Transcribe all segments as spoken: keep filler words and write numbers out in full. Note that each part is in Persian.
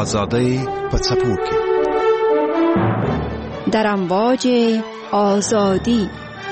آزادی پڅپوکي در امواج آزادی.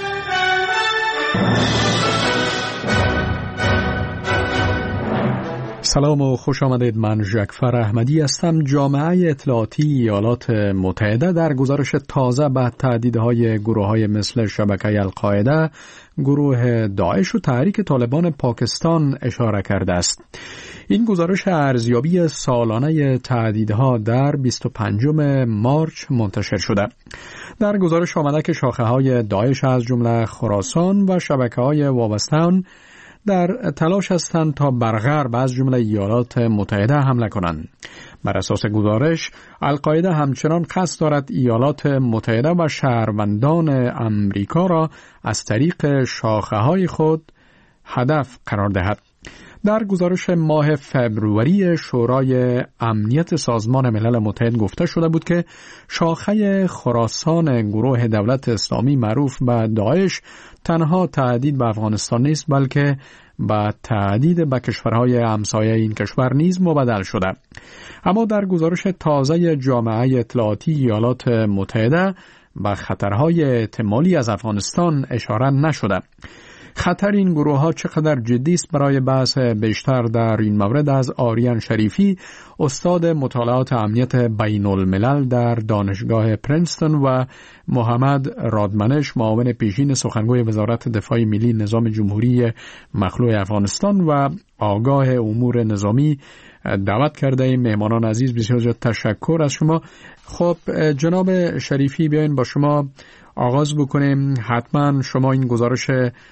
سلام و خوش آمدید. من ژکفر احمدی هستم. جامعه اطلاعاتی ایالات متحده در گزارش تازه به تهدیدهای گروه‌های مثل شبکه القاعده، گروه داعش و تحریک طالبان پاکستان اشاره کرده است. این گزارش ارزیابی سالانه تهدیدها در بیست و پنجم مارس منتشر شده. در گزارش آمده که شاخه‌های داعش از جمله خراسان و شبکه‌های وابسته آن در تلاش هستند تا بر غرب از جمله ایالات متحده حمله کنند. بر اساس گزارش، القاعده همچنان قصد دارد ایالات متحده و شهروندان امریکا را از طریق شاخه‌های خود هدف قرار دهد. در گزارش ماه فبروری شورای امنیت سازمان ملل متحد گفته شده بود که شاخه خراسان گروه دولت اسلامی معروف به داعش تنها تهدید به افغانستان نیست، بلکه به تهدید به کشورهای همسایه این کشور نیز مبدل شده. اما در گزارش تازه جامعه اطلاعاتی ایالات متحده به خطرهای احتمالی از افغانستان اشاره نشده. خطر این گروه ها چقدر جدی است؟ برای بحث بیشتر در این مورد از آریان شریفی، استاد مطالعات امنیت بین الملل در دانشگاه پرنستون، و محمد رادمنش، معاون پیشین سخنگوی وزارت دفاع ملی نظام جمهوری مخلوع افغانستان و آگاه امور نظامی دعوت کرده ایم. مهمانان عزیز، بسیار زیاد تشکر از شما. خب جناب شریفی، بیاین با شما آغاز بکنیم. حتما شما این گزارش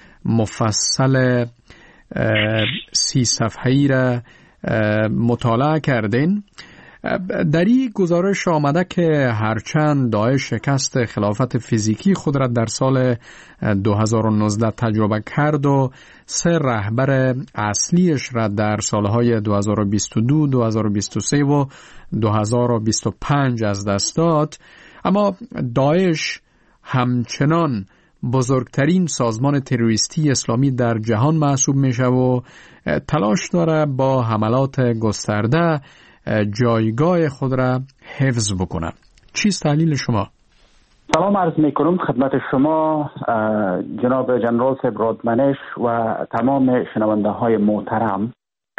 مفصل سی صفحه‌ای را مطالعه کردین. در این گزارش آمده که هرچند داعش شکست خلافت فیزیکی خود را در سال دو هزار و نوزده تجربه کرد و سه رهبر اصلیش را در سالهای دو هزار و بیست و دو، دو هزار و بیست و سه و دو هزار و بیست و پنج از دست داد، اما داعش همچنان بزرگترین سازمان تروریستی اسلامی در جهان محسوب میشه و تلاش داره با حملات گسترده جایگاه خود را حفظ بکنه. چیست تحلیل شما؟ سلام عرض میکنم خدمت شما جناب جنرال صاحب رادمنش و تمام شنونده های محترم.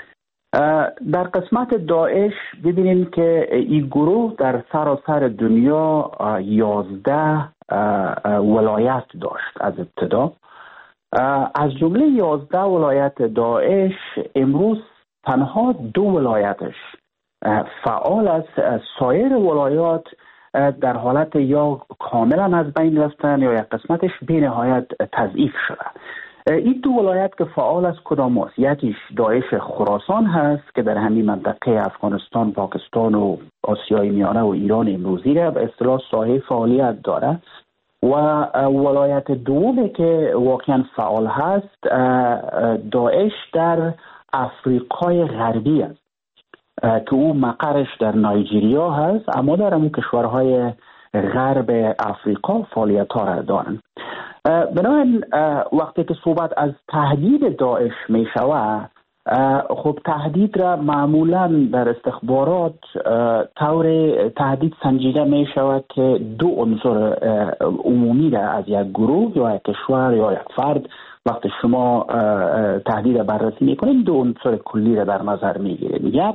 در قسمت داعش ببینیم که این گروه در سراسر دنیا یازده ولایت داشت. از ابتدا از جمله یازده ولایت داعش امروز تنها دو ولایتش فعال است. سایر ولایات در حالت یا کاملا از بین رفتن یا یک قسمتش به نهایت تضعیف شده. این دو ولایت که فعال است کدام است؟ یکیش داعش خراسان هست که در همین منطقه افغانستان، پاکستان و آسیای میانه و ایران امروزی را به اصطلاح ساحه فعالیت داره، و ولایت دومی که واقعا فعال هست داعش در افریقای غربی است که او مقرش در نایجریا هست، اما در همون کشورهای غرب افریقا فعالیت ها را دارند. بنابراین وقتی که صحبت از تهدید داعش می شود، خب تهدید را معمولا در استخبارات طور تهدید سنجیده می شود که دو عنصر عمومی را از یک گروه یا یک کشور یا یک فرد وقتی شما تهدید بررسی می کنید دو عنصر کلی را در نظر می گیرید. یک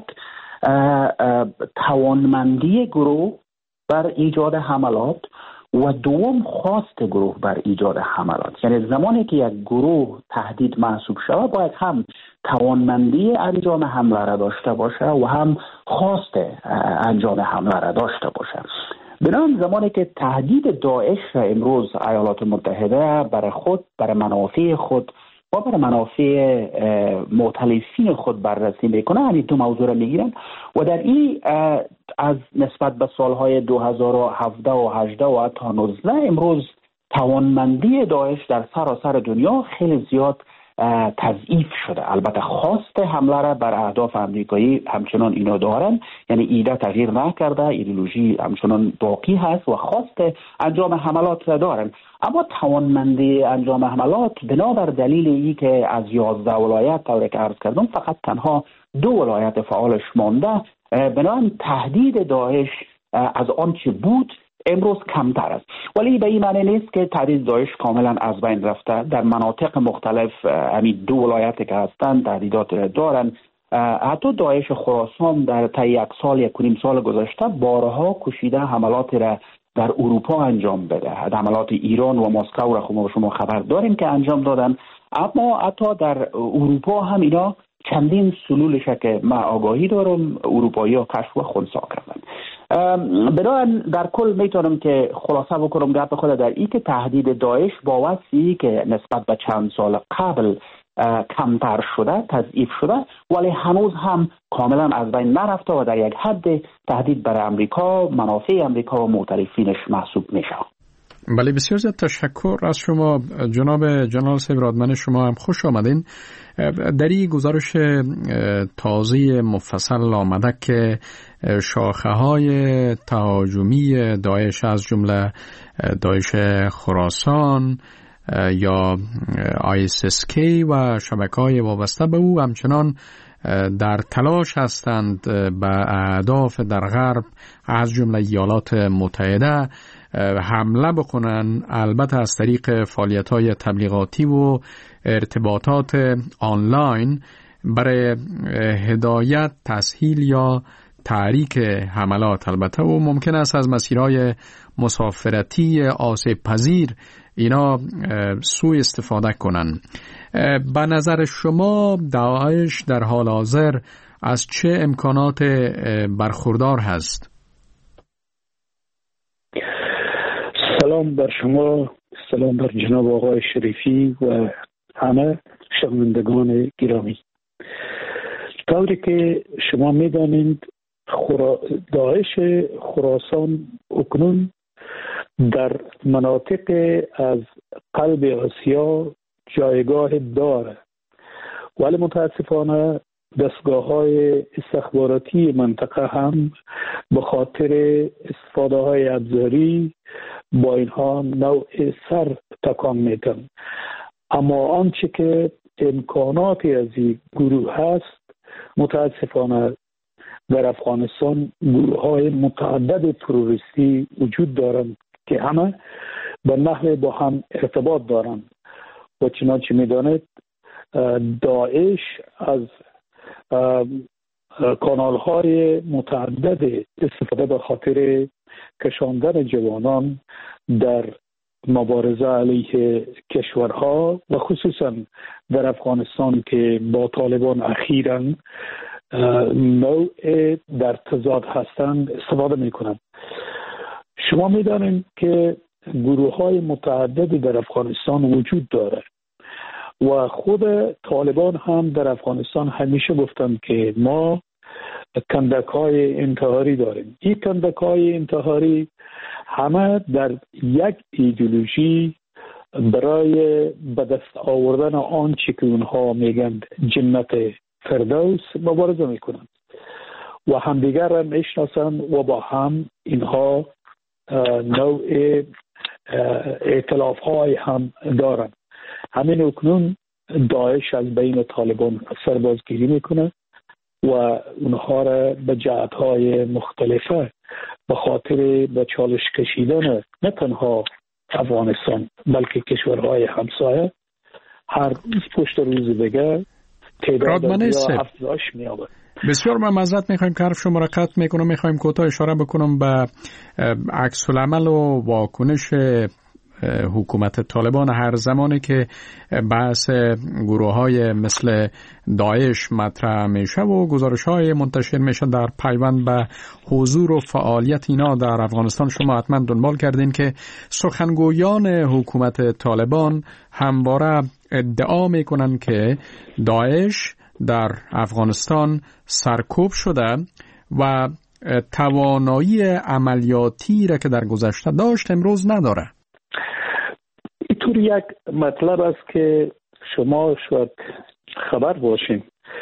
توانمندی گروه بر ایجاد حملات و دوم خواست گروه بر ایجاد حملات. یعنی زمانی که یک گروه تهدید محسوب شود باید هم توانمندی انجام حمله را داشته باشه و هم خواست انجام حمله را داشته باشه. بنابراین زمانی که تهدید داعش را امروز ایالات متحده برای خود، برای منافع خود و برای منافع مؤتلفین خود بررسی میکنه، همین دو موضوع را میگیرن و در این از نسبت به سالهای دو هزار و هفده و هجده و حتی نوزده امروز توانمندی داعش در سراسر دنیا خیلی زیاد تضعیف شده. البته خواست حمله را بر اهداف امریکایی همچنان اینا دارن، یعنی ایده تغییر نکرده، ایدئولوژی همچنان باقی هست و خواست انجام حملات را دارن، اما توانمندی انجام حملات بنابر دلیل ای که از یازده ولایت طوری که عرض کردم فقط تنها دو ولایت فعالش مانده بنابراین تهدید داعش از آنچه بود امروز کمتر است، ولی به این معنی نیست که تهدید داعش کاملا از بین رفته. در مناطق مختلف همین دو ولایتی که هستند تهدیدات دارند. حتی داعش خراسان در طی یک سال یک و نیم سال گذشته بارها کوشیده حملات را در اروپا انجام بده. حملات ایران و مسکو را خب شما خبر داریم که انجام دادن، اما حتی در اروپا هم اینا چندین سلولش که من آگاهی دارم اروپایی ها کشف و خنثی کردن. بنابراین در کل میتونم که خلاصه بکنم گپ خود در این که تهدید داعش با وصفی که نسبت به چند سال قبل کمتر شده، تضعیف شده، ولی هنوز هم کاملا از بین نرفته و در یک حد تهدید برای امریکا، منافع امریکا و معترفینش محسوب میشه. بله، بسیار زیاد تشکر از شما جناب جنرال صاحب رادمن. شما هم خوش آمدین. در این گزارش تازه مفصل آمده که شاخه های تهاجمی داعش از جمله داعش خراسان یا آی اس اس کی و شبکه‌های وابسته به او همچنان در تلاش هستند به اهداف در غرب از جمله ایالات متحده حمله بکنن، البته از طریق فعالیت‌های تبلیغاتی و ارتباطات آنلاین برای هدایت، تسهیل یا تحریک حملات. البته و ممکن است از مسیرهای مسافرتی آسیب پذیر اینا سوء استفاده کنن. به نظر شما داعش در حال حاضر از چه امکانات برخوردار هست؟ سلام بر شما، سلام بر جناب آقای شریفی و همه شنوندگان گرامی. طوری که شما می‌دانید خورا... داعش خراسان اکنون در مناطق از قلب آسیا جایگاه داره، ولی متاسفانه دستگاه‌های استخباراتی منطقه هم به خاطر استفاده های ابزاری با اینها نوع سر تکان میدن. اما آنچه که امکاناتی از این گروه هست، متاسفانه در افغانستان گروه های متعدد تروریستی وجود دارند که همه به نحو با هم ارتباط دارند و چنانچه میدانید داعش از کانال های متعدد استفاده به خاطر کشاندن جوانان در مبارزه علیه کشورها و خصوصا در افغانستان که با طالبان اخیراً نوع در تضاد هستند استفاده می کنند. شما می دانید که گروه های متعددی در افغانستان وجود داره و خود طالبان هم در افغانستان همیشه گفتند که ما کندک های انتحاری داریم. این کندک های انتحاری همه در یک ایدئولوژی برای به دست آوردن آنچه که اونها میگن جنت فردوس مبارزه میکنند و همدیگر را میشناسند و با هم اینها نوع ائتلاف های هم دارند. همین اکنون داعش از بین طالبان سربازگیری میکنه و اونها را به جهت های مختلفه به خاطر به چالش کشیدن نه تنها افغانستان بلکه کشورهای همسایه هر روز پشت روز دیگه تعداد افزایش می‌یابد. بسیار معذرت میخوایم که حرف شما را قطع میکنم. میخوایم کوتاه اشاره بکنم به عکس العمل و واکنش حکومت طالبان هر زمانی که بحث گروه های مثل داعش مطرح میشه و گزارش های منتشر میشه در پیوند به حضور و فعالیت اینا در افغانستان. شما حتما دنبال کردین که سخنگویان حکومت طالبان همواره ادعا میکنن که داعش در افغانستان سرکوب شده و توانایی عملیاتی را که در گذشته داشت امروز نداره. اینطور یک مطلب است که شما شاید خبر باشین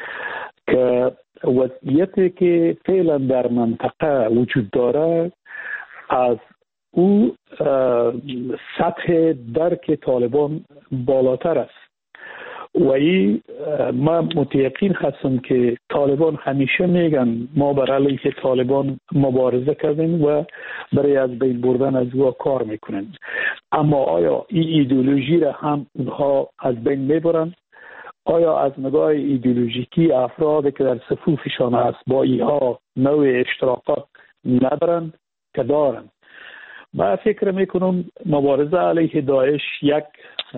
که وضعیتی که فعلا در منطقه وجود داره از او سطح درک طالبان بالاتر است و این ما متیقین هستم که طالبان همیشه میگن ما بر علیه طالبان مبارزه کردیم و برای از بین بردن از او کار میکنن. اما آیا این ایدئولوژی را هم اونها از بین میبرن؟ آیا از نگاه ایدئولوژیکی افرادی که در صفوفشان هست با اینها نوع اشتراکات ندارن که دارن؟ من فکر میکنم مبارزه علیه داعش یک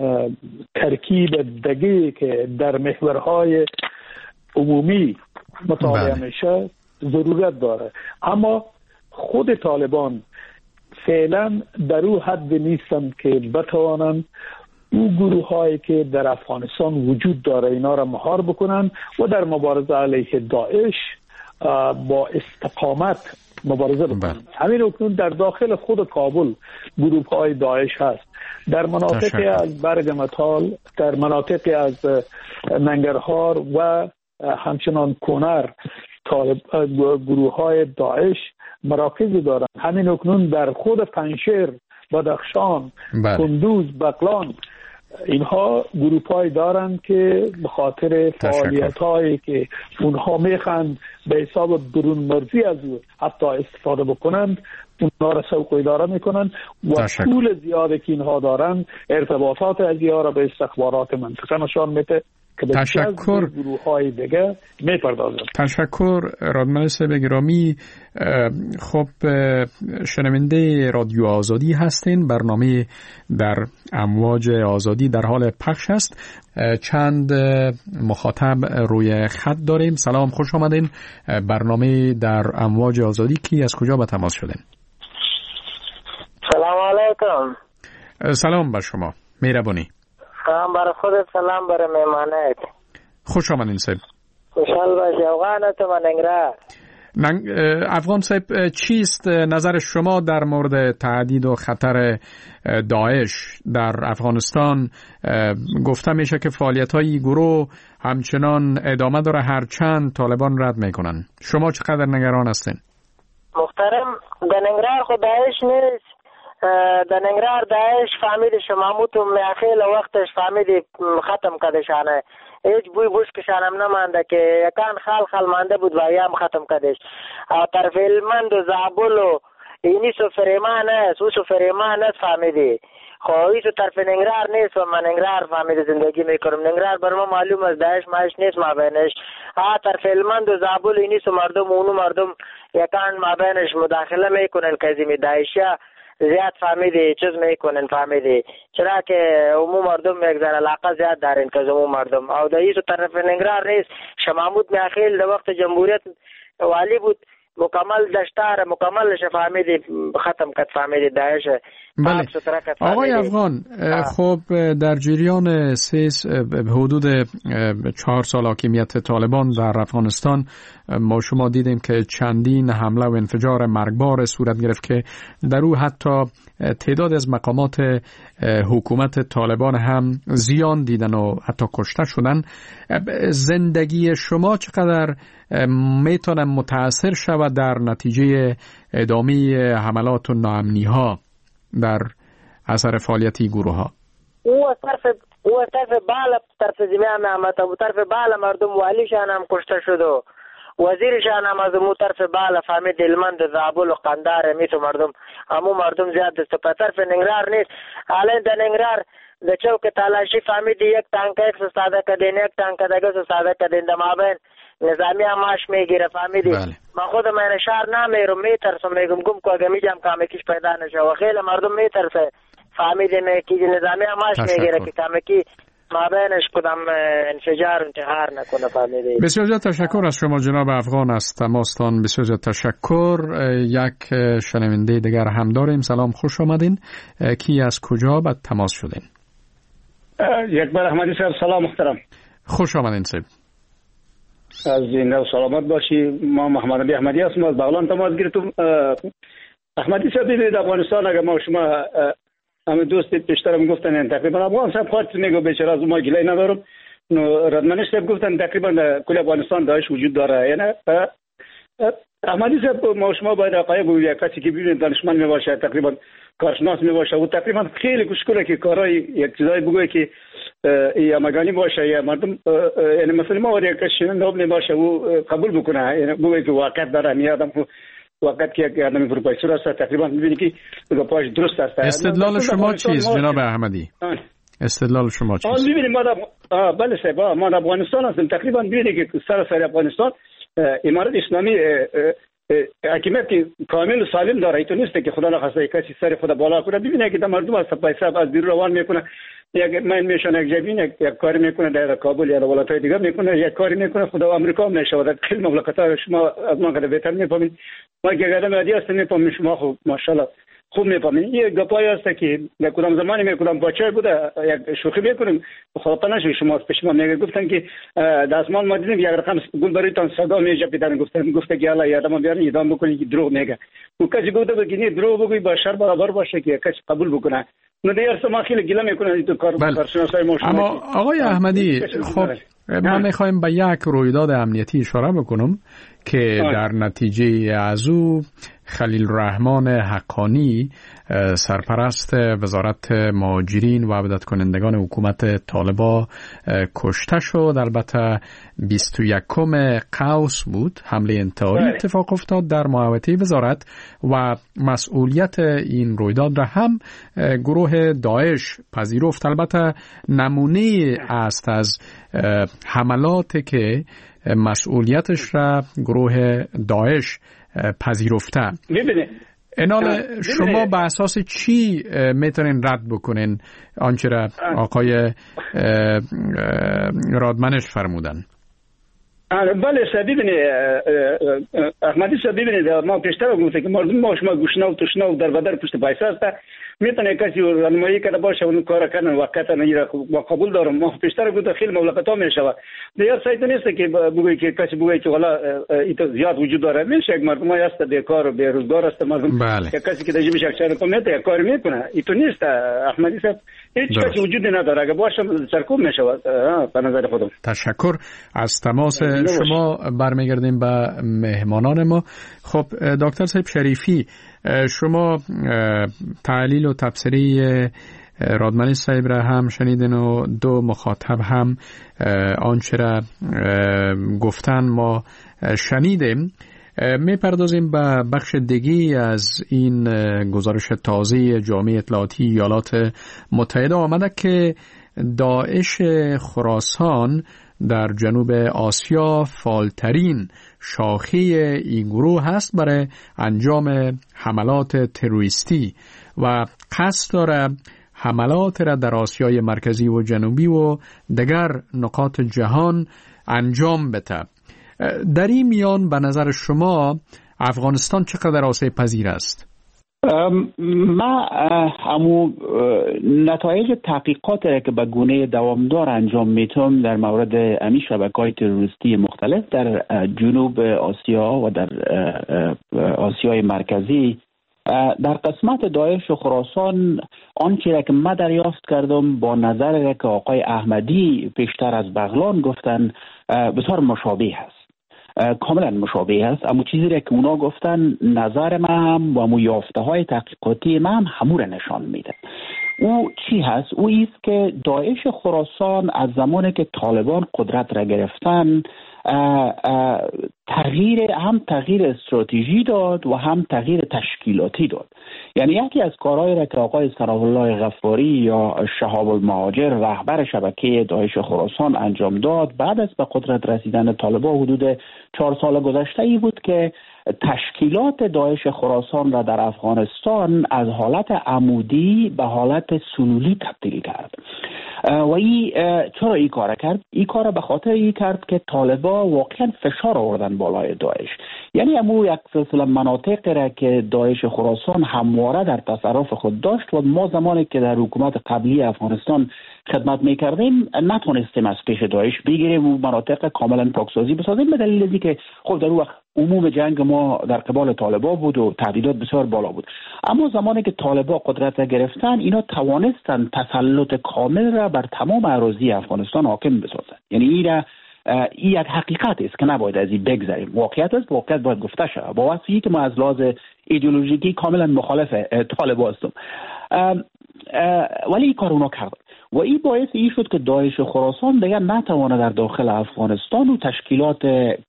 ترکیب دقیقی که در محورهای عمومی مطالعه میشه ضرورت داره، اما خود طالبان فعلا در او حد نیستند که بتوانند او گروه هایی که در افغانستان وجود داره اینا را مهار بکنن و در مبارزه علیه داعش با استقامت مبارزه بکنن. همین اکنون در داخل خود کابل گروه های داعش هست، در مناطقی از برگمتال، در مناطقی از ننگرهار و همچنان کنر طالب گروه های داعش مراکزی دارند. همین اکنون در خود پنشیر، بدخشان، کندوز، بغلان اینها گروه های دارند که به خاطر فعالیت هایی که اونها میخوان به حساب برون مرزی از او حتی استفاده بکنند اونها را سوق اداره میکنند و پول زیادی که اینها دارند ارتباطات از اینها را به استخبارات منطقه نشان میده که به تشکر گروه های دیگه میپردازند. تشکر رادمنش صاحب گرامی. خب شنونده رادیو آزادی هستین، برنامه در امواج آزادی در حال پخش است. چند مخاطب روی خط داریم. سلام، خوش آمدین. برنامه در امواج آزادی. کی از کجا به تماس شدین؟ سلام علیکم. سلام بر شما، مهربانی. سلام برای خودت، سلام برای مهمانت. خوش آمدین صاحب. خوشحال باشی. افغانت و ننگرهار. افغان صاحب، چیست نظر شما در مورد تهدید و خطر داعش در افغانستان؟ گفته میشه که فعالیت‌های گروه همچنان ادامه داره هرچند طالبان رد میکنن. شما چقدر نگران هستین؟ محترم، در ننگرهار خود داعش نیست. در ننگرهار داعش فهمید شماموت و میخیل وقتش فهمید ختم کدشانه، هیچ بوی بوش کشان هم نمانده که یکان خال خال مانده بود و ایام ختم کدش. طرف علمند و زابل و اینی سو فریمان است، او سو فریمان است فهمیدی. خب ایسو طرف ننگرهار نیست و من ننگرهار فهمید زندگی میکنم. ننگرهار بر ما معلوم است داعش ماش نیست ما بینش. آه طرف علمند و زابل اینی سو مردم اونو مردم یکان ما بینش مداخله میکنن که زمین داعشیا زیاد فهمیدی چیز میکنن فهمیدی، چرا که عموم مردم یک ذره علاقه زیاد دارن که عموم مردم. او در ایسو طرف ننگرهار نیست. شمامود میخیل در وقت جمهوریت والی بود مکمل دشتار مکمل فهمیدی ختم کد فهمیدی داعش. بله آقای افغان، خب در جریان سیس حدود چهار سال حاکمیت طالبان در افغانستان ما شما دیدیم که چندین حمله و انفجار مرگبار صورت گرفت که در او حتی تعداد از مقامات حکومت طالبان هم زیان دیدن و حتی کشته شدن. زندگی شما چقدر میتونه متاثر شود در نتیجه ادامه حملات و ناامنی ها در اثر فعالیتی گروه ها؟ او طرف او طرف بالا طرف زمین نعمت و طرف بالا مردم والیشان هم کشته شد و وزیرشان هم از مو طرف بالا فهمید علمند زابل و قندار میتو مردم همو مردم زیاد دست په طرف ننگرهار نیست. الان د ننگرهار د چوک تلاشی فهمید یک تانک یک ساده کدین یک تانک دغه ساده کدین د مابین نظامی اماش میگیره فهمیدی. من خود من شهر نمیرم میترسم میگم گم کو اگه میجام کامکیش پیدا نشه و خیلی مردم میترسه فهمیدی میگی نظامی اماش میگیره که کامکی مابینش کدام انفجار انتحار نکنه فهمیدی. بسیار زیاد تشکر از شما جناب افغان از تماستان. بسیار زیاد تشکر. یک شنونده دیگر هم داریم. سلام، خوش آمدین. کی از کجا به تماس شدین؟ یک بار احمدی صاحب سلام محترم. خوش آمدین صاحب. از زنده و سلامت باشی. ما محمد علی احمدی هستم از بغلان تماس گرفتم. احمدی صاحب دیدید افغانستان اگر ما شما همه دوست پیشترم گفتن تقریبا افغان صاحب خودت میگو بیچاره از ما گله ندارم. ردمنش صاحب گفتن تقریبا کل افغانستان داعش وجود داره. یعنی احمدی صاحب ما شما باید آقای بگویی کسی که ببینید دانشمند میباشه تقریبا کارشناس میباشه و تقریبا خیلی کوشش که کارهای یک چیزایی بگویه که یا مگانی باشه یا مردم یعنی مثلا ما ولی کسی نوب نباشه و قبول بکنه یعنی بگویه که واقعیت داره می آدم وقت که یک آدم پروفسور است تقریبا میبینی که گپاش درست است. استدلال شما چیست جناب احمدی؟ استدلال شما چیست؟ آن میبینیم ما در بله صاحب ما در افغانستان هستیم تقریبا میبینی که سراسر افغانستان امارت اسلامی حکومت کامل و سالم داره. ایتو نیست که خدا نخواسته کسی سر خدا بالا کنه. ببینه که مردم از پیسه از بیرون روان میکنه یک من میشن یک جبین یک, یک کاری میکنه در کابل یا ولایت‌های دیگه میکنه یک کاری میکنه خدا آمریکا میشه در خیلی مملکت‌ها شما از ما قدر بهتر میفهمید. ما که قدم عادی هستیم میفهمیم شما خوب ماشاءالله خوب میفهمید. یه گپایی هست که در کدام زمانی می کدام بچه بوده یک شوخی میکنیم خدا نشه شما پیش ما میگه گفتن که دستمال ما دیدیم یک رقم گل برایتان صدا میجه پیدن گفتن گفته که الله یادم بیارین ادام بکنید که دروغ میگه و کسی گفته که نه دروغ بگوی با شر برابر باشه که کسی قبول بکنه. نه دیگر سما خیلی گله میکنه تو کار کارشناسای ما. اما آقای احمدی خب ما میخوایم به یک رویداد امنیتی اشاره بکنم که در نتیجه از او خلیل الرحمن حقانی سرپرست وزارت مهاجرین و عبدت کنندگان حکومت طالبا کشته شد. البته بیست و یکم قوس بود حمله انتحاری اتفاق افتاد در محوطه وزارت و مسئولیت این رویداد را هم گروه داعش پذیرفت. البته نمونه است از حملاتی که مسئولیتش را گروه داعش پذیرفته. میبینه انال شما به اساس چی میتونین رد بکنین آنچه را آقای رادمنش فرمودن؟ بله صاحب ببینید احمدی صاحب ببینید ما پیشتر گفتم که مردم ما شما گوشنا و تشنا و در بدر پشت پیسه است میتونه کسی راهنمایی کرده باشه اون کار کردن وقتا نگیره با قبول دارم. ما پیشتر گفتم خیلی مملکت‌ها میشه دیگه سایت نیست که بگویی که کسی بگویی که حالا ایت زیاد وجود داره میشه یک مردم هست بیکار و بیروزگار است مردم بله. کسی که دجی میشه اکثر کمیته یک کار میکنه ایتو نیست احمدی صاحب هیچ کسی وجود نداره اگه باشه سرکوب میشه به نظر خودم. تشکر از تماس شما. برمیگردیم به مهمانان ما. خب دکتر صاحب شریفی شما تعلیل و تفسیری رادمنش صاحب را هم شنیدن و دو مخاطب هم آنچه را گفتن ما شنیدیم. میپردازیم به بخش دیگی از این گزارش تازه جامعه اطلاعاتی ایالات متحده. آمده که داعش خراسان در جنوب آسیا فعالترین شاخه این گروه هست برای انجام حملات تروریستی و قصد داره حملات را در آسیای مرکزی و جنوبی و دیگر نقاط جهان انجام بده. در این میان به نظر شما افغانستان چقدر آسیب پذیر است؟ ما همو نتایج تحقیقات را که به گونه دوامدار انجام میتونم در مورد امی شبکه‌های تروریستی مختلف در جنوب آسیا و در آسیای مرکزی در قسمت داعش و خراسان آنچه را که من دریافت کردم با نظر را که آقای احمدی پیشتر از بغلان گفتن بسیار مشابه هست، کاملا مشابه است. اما چیزی را که اونا گفتن نظر من هم و امو یافته های تحقیقاتی من هم همو را نشان میده. او چی هست؟ او ایست که داعش خراسان از زمانی که طالبان قدرت را گرفتن اه اه تغییر هم تغییر استراتژی داد و هم تغییر تشکیلاتی داد. یعنی یکی از کارهایی را که آقای ثناء الله غفاری یا شهاب المهاجر رهبر شبکه داعش خراسان انجام داد بعد از به قدرت رسیدن طالبان حدود چهار سال گذشته ای بود که تشکیلات داعش خراسان را در افغانستان از حالت عمودی به حالت سلولی تبدیل کرد. و ای چرا این کار کرد؟ این کار به خاطر این کرد که طالبان واقعا فشار آوردن بالای داعش. یعنی امو یک سلسله مناطق را که داعش خراسان همواره در تصرف خود داشت و ما زمانی که در حکومت قبلی افغانستان خدمت میکردیم نتونستیم از پیش داعش بگیریم و مناطق کاملا پاکسازی بسازیم به دلیل اینکه که خب در اون وقت عموم جنگ ما در قبال طالبان بود و تهدیدات بسیار بالا بود. اما زمانی که طالبان قدرت را گرفتن اینا توانستن تسلط کامل را بر تمام اراضی افغانستان حاکم بسازند. یعنی این این یک حقیقت است که نباید از این بگذریم. واقعیت است، واقعیت باید گفته شود. با واسطه که ما از لحاظ ایدئولوژیکی کاملا مخالف طالبان هستم، ولی این کار اونا کردن و این باعث این شد که داعش خراسان دیگر نتوانه در داخل افغانستان و تشکیلات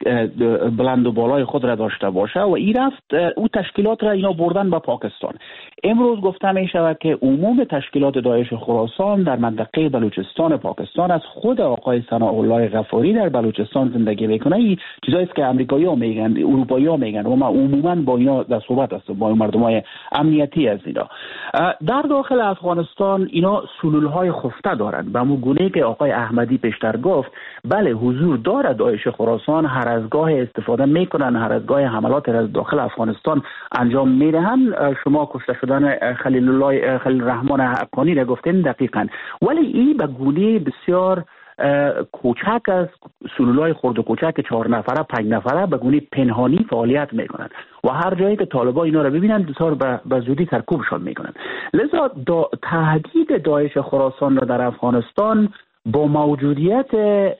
بلند و بالای خود را داشته باشه و این رفت او تشکیلات را اینا بردن به پاکستان. امروز گفته می شود که عموم تشکیلات داعش خراسان در منطقه بلوچستان پاکستان از خود آقای ثناء الله غفاری در بلوچستان زندگی میکنه. این چیزایی است که امریکایی‌ها میگن، اروپایی‌ها میگن و ما عموما با اینا در صحبت هستیم، با مردمای امنیتی از اینا. در داخل افغانستان اینا سلولهای خفته دارند. به همون گونه که آقای احمدی پیشتر گفت، بله حضور دارد داعش خراسان، هر از گاه استفاده میکنن، هر از گاه حملات را از داخل افغانستان انجام میدهند. شما کشته شدن خلیل الله خلیل الرحمن حقانی را گفتین دقیقاً، ولی این به گونه بسیار کوچک است. سلولای خرد و کوچک چهار نفره پنج نفره به گونه پنهانی فعالیت میکنند و هر جایی که طالبان اینا رو ببینن بسیار به زودی سرکوبشان میکنند. لذا دا تهدید داعش خراسان را در افغانستان با موجودیت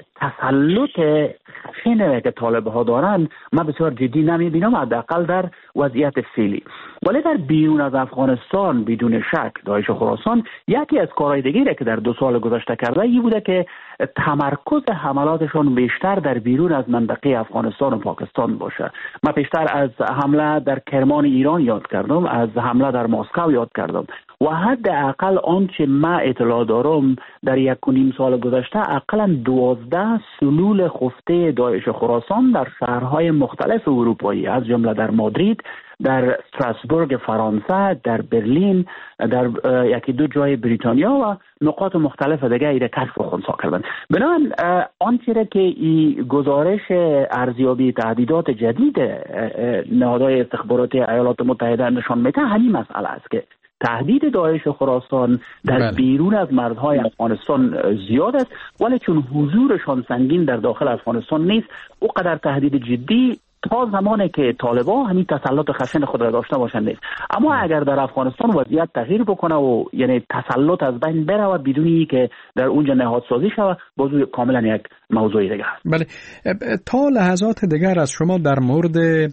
تسلط خشنی که طالب‌ها دارند من بسیار جدی نمیبینم، حداقل در وضعیت فعلی. ولی در بیرون از افغانستان بدون شک داعش خراسان یکی از کارهای دیگری که در دو سال گذشته کرده این بوده که تمرکز حملاتشون بیشتر در بیرون از منطقه افغانستان و پاکستان باشه. من پیشتر از حمله در کرمان ایران یاد کردم، از حمله در مسکو یاد کردم و حداقل آنچه من اطلاع دارم در یک و نیم سال گذشته اقلا دوازده سلول خفته داعش خراسان در شهرهای مختلف اروپایی از جمله در مادرید، در استراسبورگ فرانسه، در برلین، در یکی دو جای بریتانیا و نقاط مختلف دیگه ایره کشف و خنثی کردن. بنابراین آنچه را که این گزارش ارزیابی تهدیدات جدید نهادهای استخباراتی ایالات متحده نشان میده همین مسئله است که تهدید داعش خراسان در بله. بیرون از مرزهای افغانستان زیاد است، ولی چون حضورشان سنگین در داخل افغانستان نیست او قدر تهدید جدی تا زمانی که طالبان همین تسلط خشن خود را داشته باشند نیست. اما اگر در افغانستان وضعیت تغییر بکنه و یعنی تسلط از بین بره بدونی که در اونجا نهادسازی شود، بازو کاملا یک موضوع دیگه است. بله، تا لحظات دیگر از شما در مورد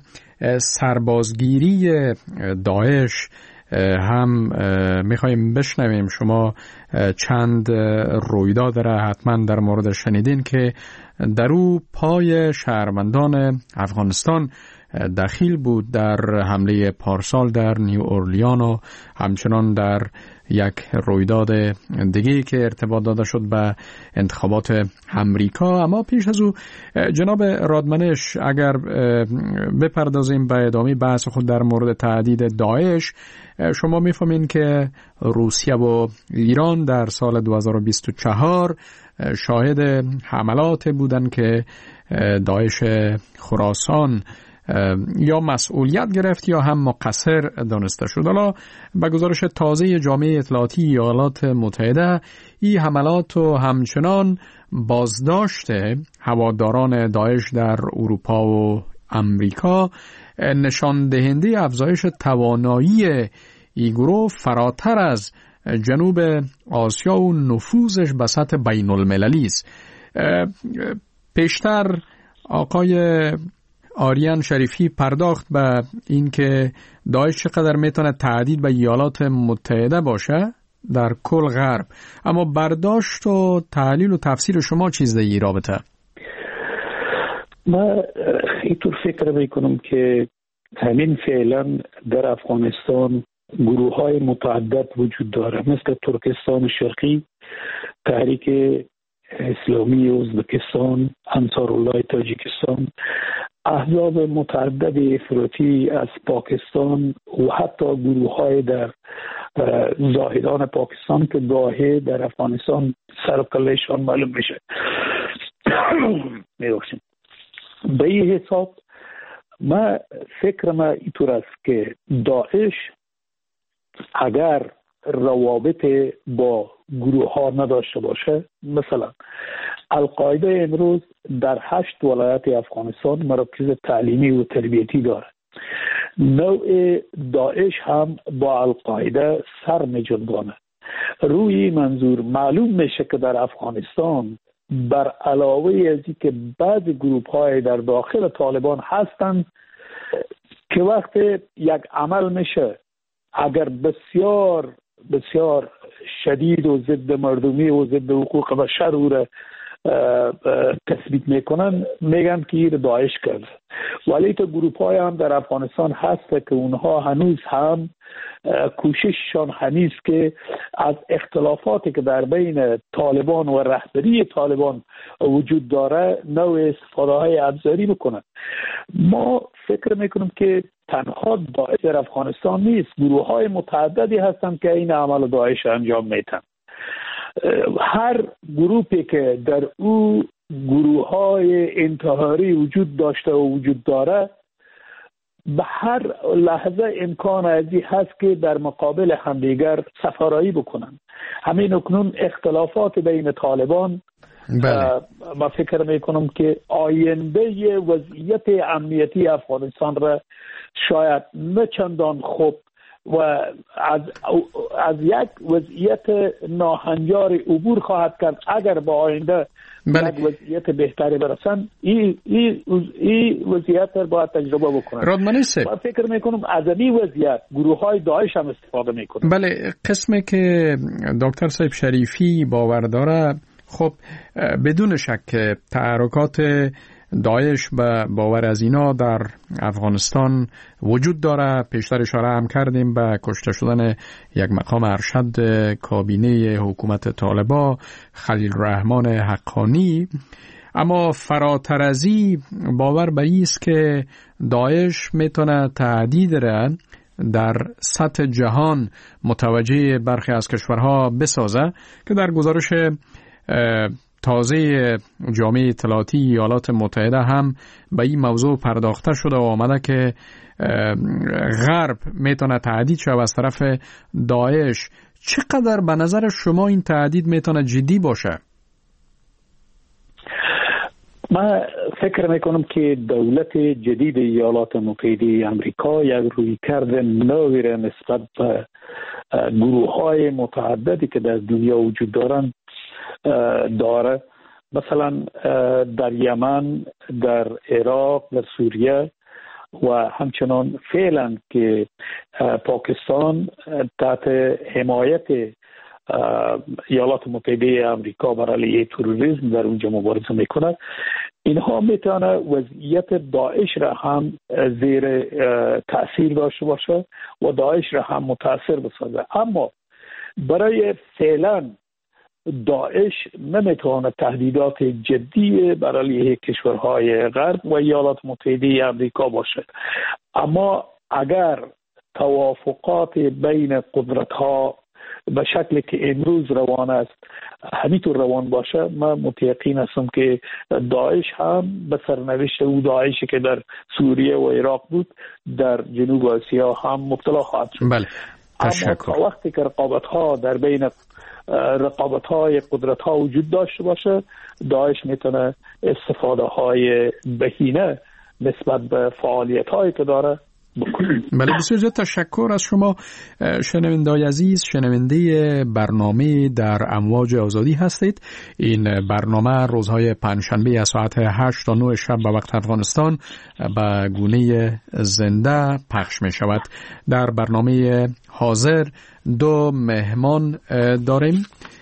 سربازگیری داعش هم میخوایم بشنویم. شما چند رویداد را حتما در مورد شنیدین که در او پای شهروندان افغانستان دخیل بود در حمله پارسال در نیو اورلیان و همچنان در یک رویداد دیگه که ارتباط داده شد به انتخابات امریکا. اما پیش از او جناب رادمنش اگر بپردازیم به ادامه بحث خود در مورد تهدید داعش، شما میفهمین که روسیه و ایران در سال دو هزار و بیست و چهار شاهد حملات بودند که داعش خراسان یا مسئولیت گرفت یا هم مقصر دانسته شد. حالا به گزارش تازه جامعه اطلاعاتی ایالات متحده این حملات و همچنان بازداشت هواداران داعش در اروپا و امریکا نشان دهنده افزایش توانایی این گروه فراتر از جنوب آسیا و نفوذش به سطح بین المللی است. پیشتر آقای آریان شریفی پرداخت به این که داعش چقدر میتونه تهدید به ایالات متحده باشه در کل غرب، اما برداشت و تحلیل و تفسیر شما چیز دیگه رابطه؟ من اینطور فکر میکنم که همین فعلا در افغانستان گروه های متعدد وجود داره، مثل ترکستان شرقی، تحریک اسلامی ازبکستان، انصارالله تاجیکستان، احزاب متعدد افراطی از پاکستان و حتی گروه های در زاهدان پاکستان که گاهی در افغانستان سر و کلهشان معلوم میشه. می‌بخشید. به این حساب من فکر من اینطور است که داعش اگر روابط با گروه ها نداشته باشه، مثلا القاعده امروز در هشت ولایت افغانستان مراکز تعلیمی و تربیتی داره. نوع داعش هم با القاعده سر می جنبانه. روی منظور معلوم میشه که در افغانستان بر علاوه از این که بعضی گروپ های در داخل طالبان هستند که وقتی یک عمل میشه اگر بسیار بسیار شدید و ضد مردمی و ضد حقوق بشر او را تثبیت میکنن میگن که این داعش کرد. ولی تو گروپ های هم در افغانستان هست که اونها هنوز هم کوشششان هنوز که از اختلافاتی که در بین طالبان و رهبری طالبان وجود داره نوع استفاده های ابزاری بکنن. ما فکر میکنم که تنها داعش در افغانستان نیست، گروه های متعددی هستند که این عمل داعش انجام میدن. هر گروپی که در او گروه های انتحاری وجود داشته و وجود داره به هر لحظه امکان ازی هست که در مقابل همدیگر سفارایی بکنن. همین اکنون اختلافات بین طالبان بله. ما فکر میکنم که آینده وضعیت امنیتی افغانستان را شاید نه چندان خوب و از از یک وضعیت ناهنجار عبور خواهد کرد اگر با آینده بله. یک وضعیت بهتری برسن. این این این وضعیت را باید تجربه بکنن. رادمنش من فکر میکنم از این وضعیت گروه های داعش هم استفاده میکنن. بله، قسمی که دکتر صاحب شریفی باور داره، خب بدون شک تحرکات داعش و باور از اینا در افغانستان وجود داره. پیشتر اشاره هم کردیم به کشته شدن یک مقام ارشد کابینه حکومت طالبان خلیل الرحمن حقانی، اما فراتر از این باور بر این است که داعش میتونه تهدید را در سطح جهان متوجه برخی از کشورها بسازه که در گزارش تازه جامعه اطلاعاتی ایالات متحده هم به این موضوع پرداخته شده و آمده که غرب میتونه تهدید شود از طرف داعش. چقدر به نظر شما این تهدید میتونه جدی باشه؟ من فکر میکنم که دولت جدید ایالات متحده آمریکا یک رویکرد نوی را نسبت به گروه های متعددی که در دنیا وجود دارند داره. مثلا در یمن، در عراق، در سوریه و همچنان فعلا که پاکستان تحت حمایت ایالات متحده آمریکا بر علیه تروریسم در اونجا مبارزه میکنه، اینها میتونه وضعیت داعش را هم زیر تأثیر داشته باشه و داعش را هم متاثر بسازه. اما برای فعلا داعش نمیتونه تهدیدات جدی بر علیه کشورهای غرب و ایالات متحده آمریکا باشه. اما اگر توافقات بین قدرت‌ها به شکلی که امروز روان است همینطور روان باشه، من متیقن هستم که داعش هم به سرنوشت او داعشی که در سوریه و عراق بود در جنوب آسیا هم مبتلا خواهد شد. بله. تشکر. اما وقتی که رقابت‌ها در بین رقابت‌های قدرت‌ها وجود داشته باشه، داعش میتونه استفاده های بهینه نسبت به فعالیت‌هایی که داره بکنه. بله، بسیار زیاد تشکر از شما شنونده‌های عزیز. شنونده برنامه در امواج آزادی هستید. این برنامه روزهای پنجشنبه از ساعت هشت تا نه شب به وقت افغانستان به گونه زنده پخش می شود. در برنامه حاضر دو مهمان داریم،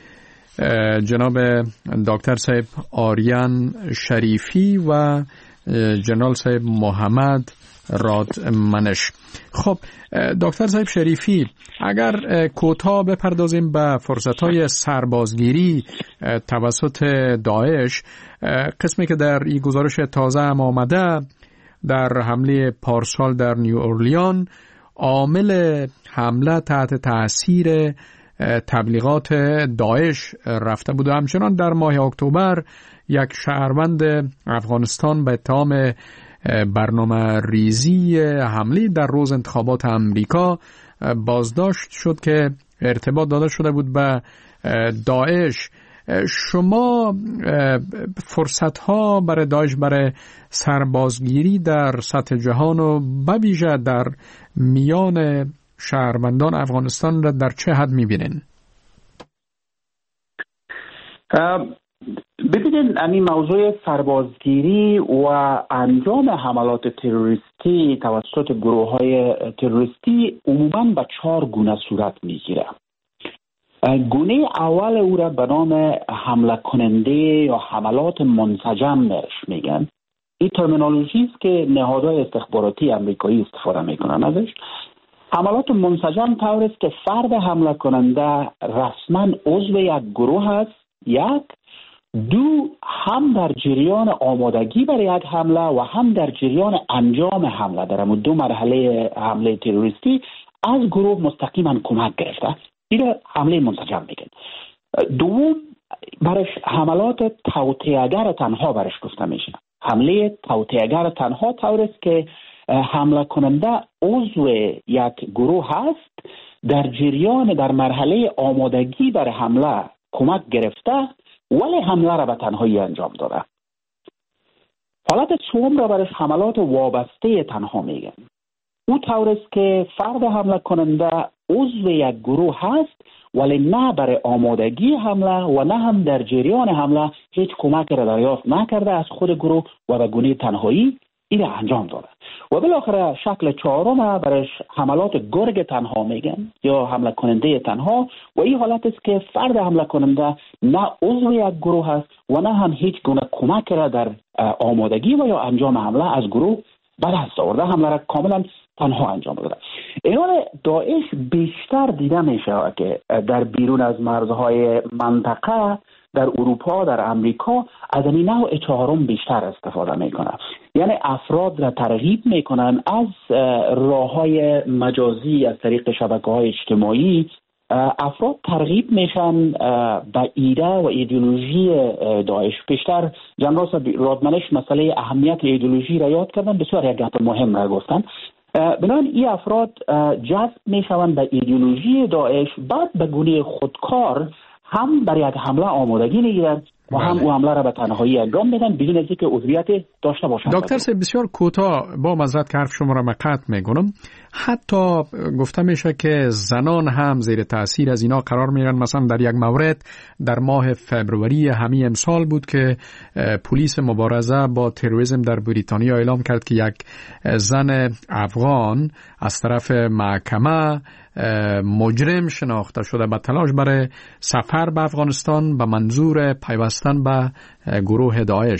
جناب دکتر صاحب آریان شریفی و جنرال صاحب محمد رادمنش. خب دکتر صاحب شریفی، اگر کوتاه بپردازیم به فرصت‌های سربازگیری توسط داعش، قسمی که در این گزارش تازه هم آمده در حمله پارسال در نیو اورلیان عامل حمله تحت تأثیر تبلیغات داعش رفته بود و همچنان در ماه اکتبر یک شهروند افغانستان به اتهام برنامه ریزی حمله در روز انتخابات امریکا بازداشت شد که ارتباط داده شده بود به داعش. شما فرصت‌ها برای داعش برای سربازگیری در سطح جهان و به ویژه در میان شهروندان افغانستان را در چه حد می‌بینین؟ ببینید این موضوع سربازگیری و انجام حملات تروریستی توسط گروه‌های تروریستی عموماً به چهار گونه صورت می‌گیره. گونه اول او را به نام حمله کننده یا حملات منسجم میگن. این ترمینولوژی است که نهادهای استخباراتی آمریکایی استفاده میکنن ازش. حملات منسجم طور است که فرد حمله کننده رسما عضو یک گروه است، یک دو هم در جریان آمادگی برای یک حمله و هم در جریان انجام حمله در دو مرحله حمله تروریستی از گروه مستقیما کمک گرفته. این حمله منسجم میگن. دوم برش حملات توطئه‌گر تنها برش گفته میشه. حمله توطئه‌گر تنها طور است که حمله کننده عضو یک گروه هست، در جریان در مرحله آمادگی بر حمله کمک گرفته ولی حمله را به تنهایی انجام داده. حالت سوم را برش حملات وابسته تنها میگن. او طور است که فرد حمله کننده عضو یک گروه هست ولی نه برای آمادگی حمله و نه هم در جریان حمله هیچ کمک را دریافت نکرده از خود گروه و به گونه تنهایی این را انجام داده. و بالاخره شکل چهارم برش حملات گرگ تنها میگن یا حمله کننده تنها و این حالت است که فرد حمله کننده نه عضو یک گروه است و نه هم هیچ گونه کمک را در آمادگی و یا انجام حمله از گروه به دست آورده، حمله را کاملا تنها انجام داده. اینال داعش بیشتر دیده میشه که در بیرون از مرزهای منطقه در اروپا، در امریکا از این نوع چهارم بیشتر استفاده میکنه. یعنی افراد را ترغیب میکنن از راههای مجازی، از طریق شبکه‌های اجتماعی افراد ترغیب میشن به ایده و ایدئولوژی داعش. بیشتر جنرال رادمنش مسئله اهمیت ایدئولوژی را یاد کردن، بسیار یک گپ مهم را گفتن. بنابراین این افراد جذب میشوند به ایدئولوژی داعش، بعد به گونه خودکار هم برای یک حمله آمادگی میگیرند و هم او حمله را به تنهایی انجام میدن بدون از اینکه عضویت داشته باشند. دکتر صاحب بسیار کوتاه با معذرت که حرف شما را قطع میکنم، حتی گفته میشه که زنان هم زیر تاثیر از اینا قرار میگیرن. مثلا در یک مورد در ماه فبروری همین امسال بود که پلیس مبارزه با تروریسم در بریتانیا اعلام کرد که یک زن افغان از طرف محکمه مجرم شناخته شده به تلاش برای سفر به افغانستان به منظور پیوستن به گروه داعش.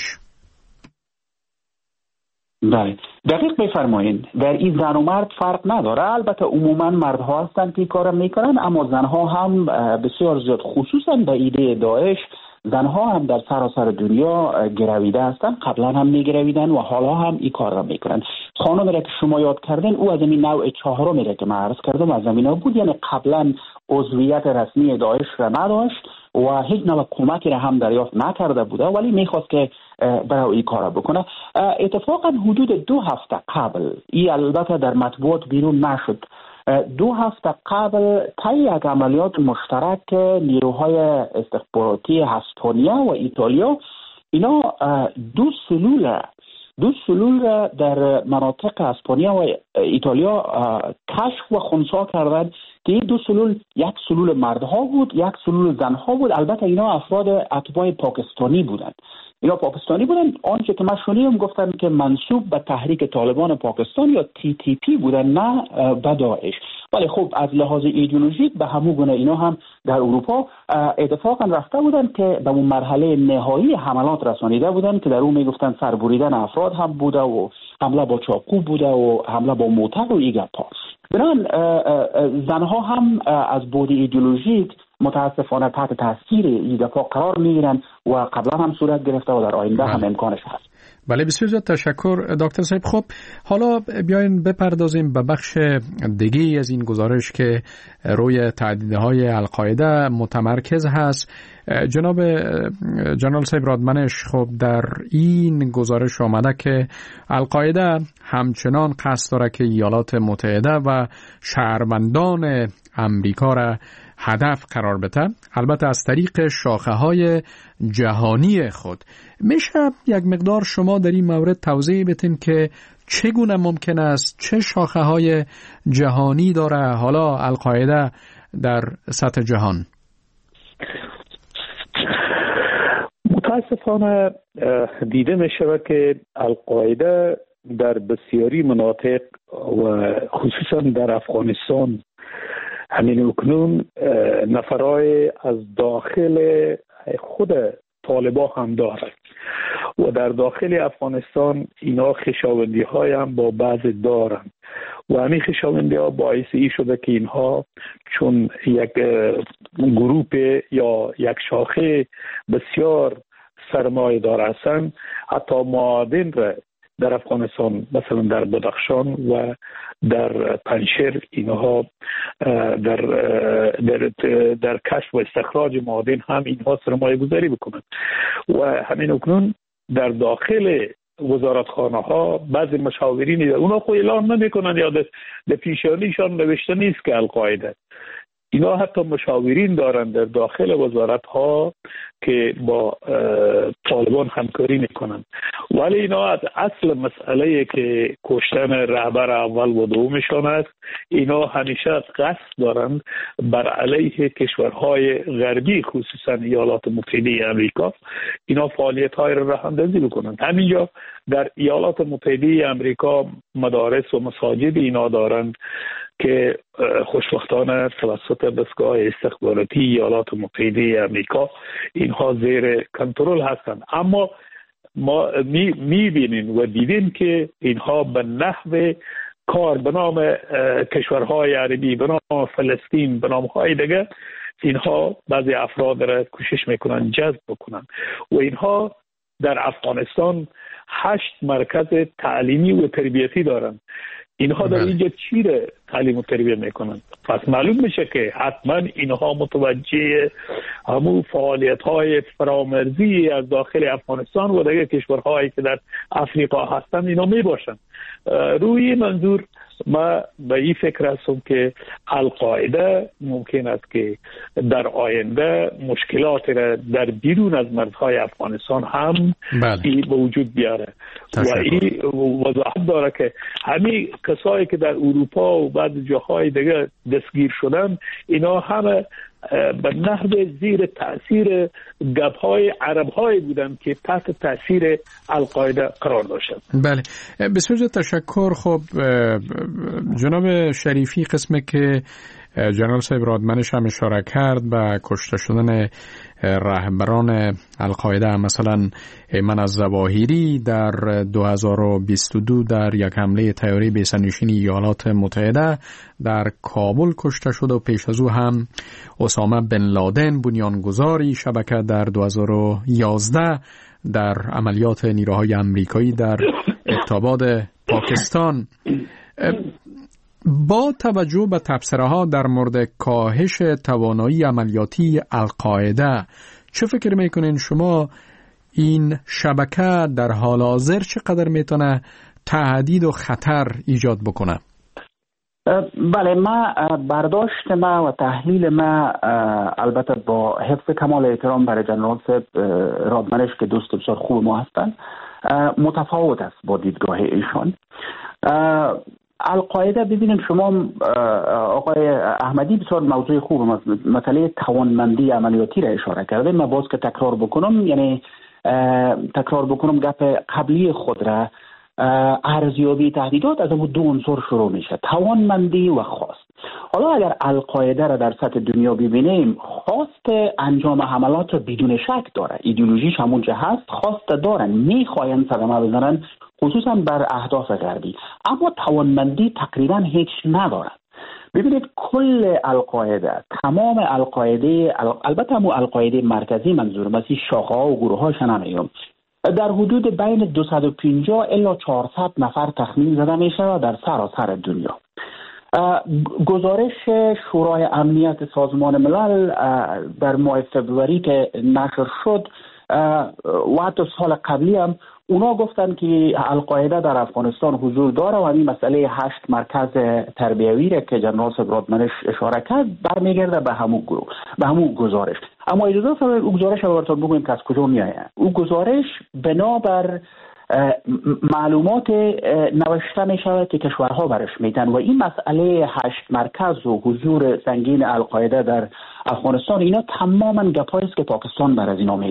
بله دقیق میفرمایید. در این زن و مرد فرق نداره. البته عموما مردها هستند که کار میکنن، اما زنها هم بسیار زیاد، خصوصا به ایده داعش زنها هم در سراسر دنیا گرویده هستند. قبلا هم میگرویدن و حالا هم این کار را میکنن. خانم را که شما یاد کردن او از این نوع چهارم را که من عرض کردم از زمینا بود، یعنی قبلا عضویت رسمی داعش را نداشت و هیچ نوع کمکی را هم دریافت نکرده بوده ولی میخواست که برای این کار بکنه. اتفاقا حدود دو هفته قبل، این البته در مطبوعات بیرون نشد، دو هفته قبل طی یک عملیات مشترک نیروهای استخباراتی اسپانیا و ایتالیا اینا دو سلول دو سلول در مناطق اسپانیا و ایتالیا کشف و خنثی کردند که این دو سلول یک سلول مردها بود، یک سلول زنها بود. البته اینا افراد اتباع پاکستانی بودند. اینا پاکستانی بودن. آنچه که من شنیدم گفتن که منسوب به تحریک طالبان پاکستان یا تی تی پی بودن، نه به داعش. ولی خب از لحاظ ایدئولوژیک به همون گونه اینا هم در اروپا اتفاقا رفته بودن که به اون مرحله نهایی حملات رسانیده بودن که در اون میگفتن سربریدن افراد هم بوده و حمله با چاقو بوده و حمله با موتر و ایگپا. بنابراین زنها هم از بود ایدئولوژیک متاسفانه تحت تاثیر ایگپا قرار میگیرن و قبلا هم صورت گرفته و در آینده هم امکانش هست. بله بسیار زیاد تشکر دکتر صاحب. خب حالا بیاین بپردازیم به بخش دیگه از این گزارش که روی تهدیدهای القاعده متمرکز هست. جناب جنرال صاحب رادمنش، خب در این گزارش آمده که القاعده همچنان قصد داره که ایالات متحده و شهروندان امریکا را هدف قرار بده، البته از طریق شاخه‌های جهانی خود. میشه یک مقدار شما در این مورد توضیح بدین که چگونه ممکن است، چه شاخه‌های جهانی داره حالا القاعده در سطح جهان؟ متاسفانه دیده می شود که القاعده در بسیاری مناطق و خصوصا در افغانستان همین اکنون نفرای از داخل خود طالبان هم دارد و در داخل افغانستان اینا خشاوندی های هم با بعض دارند و همین خشاوندی ها باعث ای شده که اینها چون یک گروه یا یک شاخه بسیار سرمایه دار هستند حتی معادن را در افغانستان مثلا در بدخشان و در پنشیر اینها در در در کشف و استخراج معادن هم اینها سرمایه گذاری بکنند و همین اکنون در داخل وزارتخانه ها بعضی مشاورین اونا خو اعلام نمیکنن یا در پیشانیشان نوشته نیست که القاعده اینا حتی مشاورین دارن در داخل وزارت ها که با طالبان همکاری میکنن ولی اینا از اصل مسئله که کشتن رهبر اول و دومشان است اینا همیشه قصد دارند بر علیه کشورهای غربی خصوصا ایالات متحده امریکا اینا فعالیت های را راه اندازی بکنند. همینجا در ایالات متحده امریکا مدارس و مساجد اینا دارند که خوشبختانه توسط دستگاه استخباراتی ایالات متحده امریکا اینها زیر کنترل هستند اما ما میبینیم و دیدیم که اینها به نحو کار به نام کشورهای عربی به نام فلسطین به نام های دیگه اینها بعضی افراد را کوشش میکنن جذب بکنن و اینها در افغانستان هشت مرکز تعلیمی و تربیتی دارند اینها در اینجا چی را تعلیم و تربیت میکنند پس معلوم میشه که حتما اینها متوجه همون فعالیت های فرامرزی از داخل افغانستان و دیگه کشورهایی که در افریقا هستند اینا میباشند. روی منظور ما به این فکر هستم که القاعده ممکن است که در آینده مشکلات را در بیرون از مرزهای افغانستان هم بله. به وجود بیاره تشکر. و این وضاحت داره که همین کسایی که در اروپا و بعض جاهای دیگه دستگیر شدن اینا همه به نحو زیر تأثیر گپ‌های عرب‌های بودن که تحت تأثیر القاعده قرار داشتند. بله بسیار تشکر. خب جناب شریفی قسمه که جنرال صاحب رادمنش هم اشاره کرد به کشته شدن رهبران القاعده مثلا ایمن الظواهری در دو هزار و بیست و دو در یک حمله طیاره بی‌سرنشین ایالات متحده در کابل کشته شد و پیش از او هم اسامه بن لادن بنیانگذاری شبکه در دو هزار و یازده در عملیات نیروهای آمریکایی در ابتاباد پاکستان. با توجه به تبصره‌ها در مورد کاهش توانایی عملیاتی القاعده چه فکر میکنین شما این شبکه در حال حاضر چقدر میتونه تهدید و خطر ایجاد بکنه؟ بله ما برداشت ما و تحلیل ما البته با حفظ کمال احترام برای جنرال صاحب رادمنش که دوست بسیار خوب ما هستند متفاوت است با دیدگاه ایشان. القاعده ببینید شما آقای احمدی بسیار موضوع خوب مسئله توانمندی عملیاتی را اشاره کرده. من باز که تکرار بکنم یعنی تکرار بکنم گپ قبلی خود را ارزیابی تهدیدات از اون دو عنصر شروع میشه توانمندی و خواست. حالا اگر القاعده را در سطح دنیا ببینیم خواست انجام حملات بدون شک داره ایدئولوژیش همونجا هست خواست دارن میخواین صدمه بزنن خصوصا بر اهداف غربی اما توانمندی تقریبا هیچ ندارن. ببینید کل القاعده تمام القاعده البته همون القاعده مرکزی منظور مثل شاخه ها و گروه هاش نمیگم در حدود بین دویست و پنجاه الی چهارصد نفر تخمین زده میشه و در سراسر دنیا. گزارش شورای امنیت سازمان ملل در ماه فوریه که نشر شد و حتی سال قبلی هم اونا گفتن که القاعده در افغانستان حضور داره و همین مسئله هشت مرکز تربیوی را که جنرال صاحب رادمنش اشاره کرد برمیگرده به همون گروه به همون گزارش. اما اجازه فرمایید او گزارش رو براتون بگویم که از کجا میاد. او گزارش بنابر معلومات نوشته می شود که کشورها برش میدن و این مسئله هشت مرکز و حضور سنگین القاعده در افغانستان اینا تماما گپایی است که پاکستان بر از اینا میگه.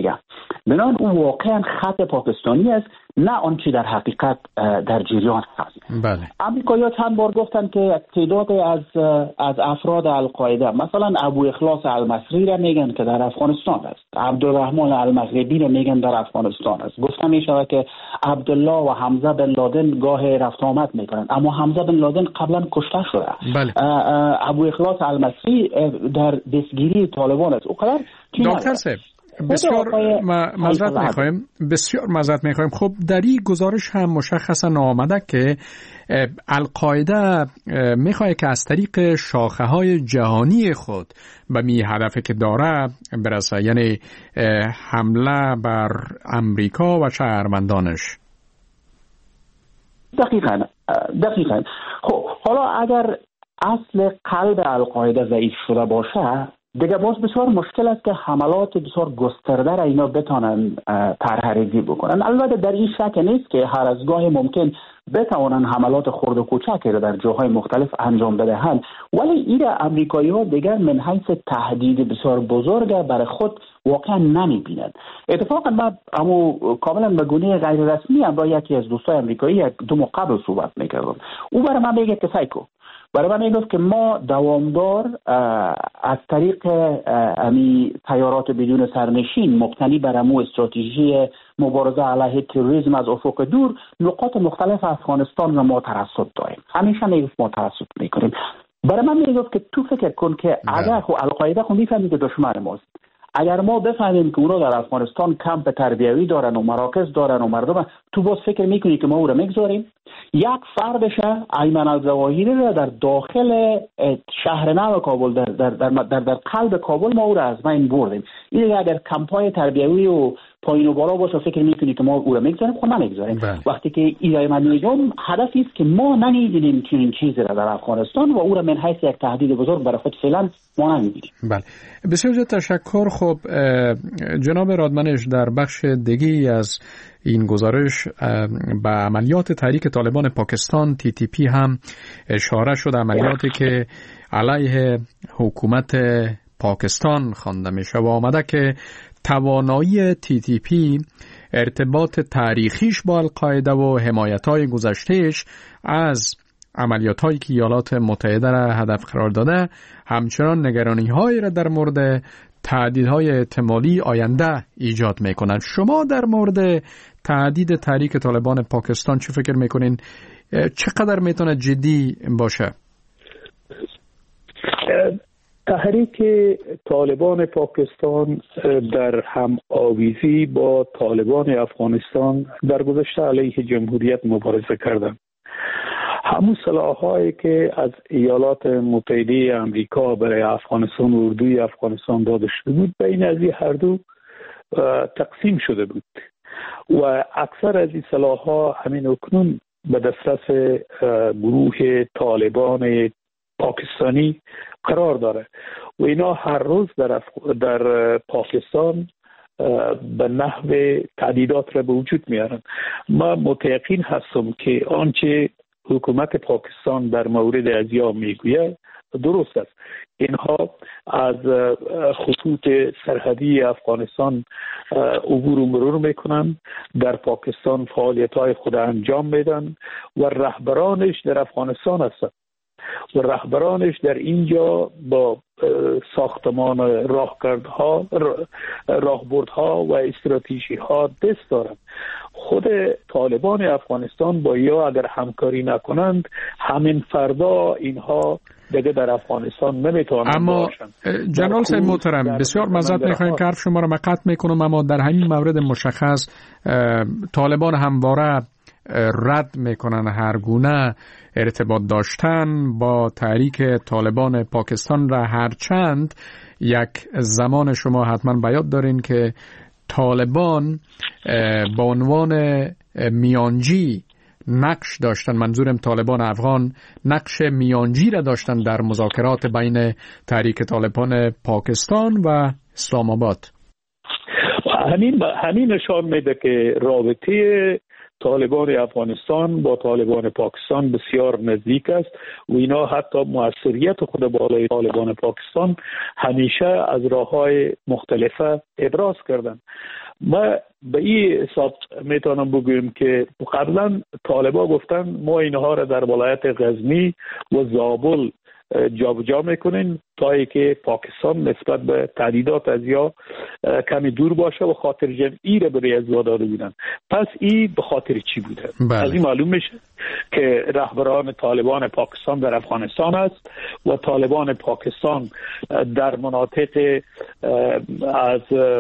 بنابراین اون واقعا خط پاکستانی است، نه آنچه در حقیقت در جریان هست. بله. امریکایی‌ها چند بار گفتن که تعداد از از افراد القاعده، مثلا ابو اخلاص المصری را میگن که در افغانستان است، عبدالرحمن المغربی را میگن در افغانستان است. گفتن میشه که عبدالله و حمزه بن لادن گاه رفت آمد میکنن، اما حمزه بن لادن قبلا کشته شده. بله. ابو اخلاص المصری در دستگیری طالبان است. اقدر دکتر صاحب بسیار معذرت میخوایم بسیار معذرت میخوایم خب در این گزارش هم مشخصا آمده که القاعده میخواد که از طریق شاخه های جهانی خود به می هدفی که داره برسه، یعنی حمله بر امریکا و شهروندانش. دقیقاً دقیقاً خب حالا اگر اصل قلب القاعده ضعیف شده باشه، دیگه باز بسیار مشکل است که حملات بسیار گسترده را اینا بتانن پرهریزی بکنن. البته در این شک نیست که هر از گاهی ممکن بتوانن حملات خرد و کوچکی را در جاهای مختلف انجام بدهند، ولی این امریکایی‌ها دیگر من حیث تهدید بسیار بزرگ برای خود واقعا نمی‌بینند. اتفاقا من امو کاملا به گونه غیر رسمی هم با یکی از دوستای امریکایی دو ماه قبل صحبت می‌کردم. او برای من میگه که سایکو برای من میگفت که ما دوامدار از طریق امی تیارات بدون سرنشین مبتنی بر امو استراتژی مبارزه علیه تروریسم از افق دور نقاط مختلف افغانستان و ما ترصد داریم. همیشه میگفت ما ترصد میکنیم. برای من میگفت که تو فکر کن که اگر خو القاعده خو میفهمید که دشمن ماست، اگر ما بفهمیم که اونا در افغانستان کمپ تربیوی دارن و مراکز دارن و مردم، تو باز فکر میکنی که ما او را میگذاریم؟ یک فردش ایمن الظواهری را در داخل شهر نو کابل در در در, در, در قلب کابل ما او را از بین بردیم. این اگر کمپای تربیوی و پایین و بالا باشه فکر میکنی که ما او را میگذاریم؟ خب نمیگذاریم. وقتی که ایران من میگم هدفی است که ما نمیدونیم چنین چیزی را در افغانستان و او را من حیث یک تهدید بزرگ برای خود فعلا ما نمیبینیم. بله بسیار زیاد تشکر. خب جناب رادمنش در بخش دیگی از این گزارش به عملیات تحریک طالبان پاکستان تی تی پی هم اشاره شد، عملیاتی که علیه حکومت پاکستان خوانده میشه و آمده که توانایی تی تی پی ارتباط تاریخیش با القاعده و حمایت‌های گذشتهش از عملیات‌هایی که ایالات متحده را هدف قرار داده همچنان نگرانی‌هایی را در مورد تهدیدهای احتمالی آینده ایجاد میکنند. شما در مورد تهدید تحریک طالبان پاکستان چه فکر میکنین؟ چقدر میتونه جدی باشه؟ تحریک طالبان پاکستان در هم آویزی با طالبان افغانستان در گذشته علیه جمهوریت مبارزه کردند. همون سلاح‌هایی که از ایالات متحده آمریکا برای افغانستان و اردوی افغانستان داده شده بود بین از این هر دو تقسیم شده بود و اکثر از این سلاح‌ها همین اکنون به دسترس گروه طالبان پاکستانی قرار داره و اینا هر روز در, افغ... در پاکستان به نحو تعدیدات را به وجود میارن. ما متیقن هستم که آنچه حکومت پاکستان در مورد ازیا میگوید درست است. اینها از خطوط سرحدی افغانستان عبور و مرور میکنن، در پاکستان فعالیت های خود انجام میدن و رهبرانش در افغانستان هستند و رهبرانش در اینجا با ساختمان راهکردها راهبردها و استراتژی ها دست دارند. خود طالبان افغانستان با یا اگر همکاری نکنند همین فردا اینها دیگه در افغانستان نمیتونن. اما جنرال صاحب محترم بسیار معذرت میخوایم که حرف شما رو مقطع میکنم، اما در همین مورد مشخص طالبان همواره رد میکنن هر گونه ارتباط داشتن با تحریک طالبان پاکستان را، هرچند یک زمان شما حتما بیاد دارین که طالبان با عنوان میانجی نقش داشتن، منظورم طالبان افغان نقش میانجی را داشتن در مذاکرات بین تحریک طالبان پاکستان و اسلام آباد. همین همین نشان میده که رابطه طالبان افغانستان با طالبان پاکستان بسیار نزدیک است و اینا حتی موثریت خود بالای طالبان پاکستان همیشه از راه‌های مختلفه ابراز کردن. ما به این حساب میتونم بگویم که قبلا طالبان گفتن ما اینها را در ولایت غزنی و زابل جابجا میکنین تا اینکه پاکستان نسبت به تهدیدات از یا کمی دور باشه و خاطر جمعی را برای از داده بودن. پس این به خاطر چی بوده؟ بله. از این معلوم میشه که رهبران طالبان پاکستان در افغانستان است و طالبان پاکستان در مناطق از